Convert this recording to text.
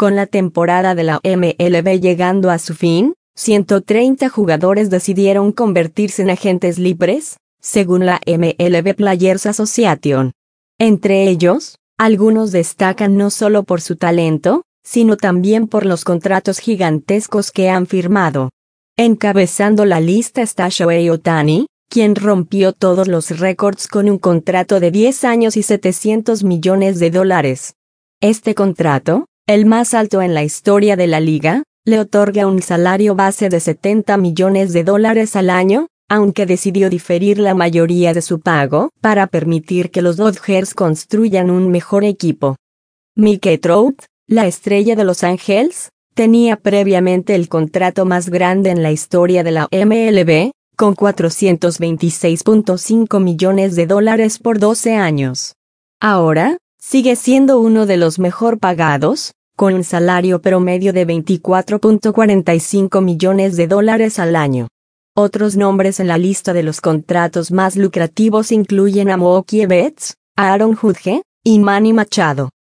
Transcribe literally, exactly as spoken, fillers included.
Con la temporada de la M L B llegando a su fin, ciento treinta jugadores decidieron convertirse en agentes libres, según la M L B Players Association. Entre ellos, algunos destacan no solo por su talento, sino también por los contratos gigantescos que han firmado. Encabezando la lista está Shohei Ohtani, quien rompió todos los récords con un contrato de diez años y setecientos millones de dólares. Este contrato, el más alto en la historia de la liga, le otorga un salario base de setenta millones de dólares al año, aunque decidió diferir la mayoría de su pago para permitir que los Dodgers construyan un mejor equipo. Mike Trout, la estrella de Los Ángeles, tenía previamente el contrato más grande en la historia de la M L B, con cuatrocientos veintiséis punto cinco millones de dólares por doce años. Ahora, sigue siendo uno de los mejor pagados, con un salario promedio de veinticuatro punto cuarenta y cinco millones de dólares al año. Otros nombres en la lista de los contratos más lucrativos incluyen a Mookie Betts, a Aaron Judge y Manny Machado.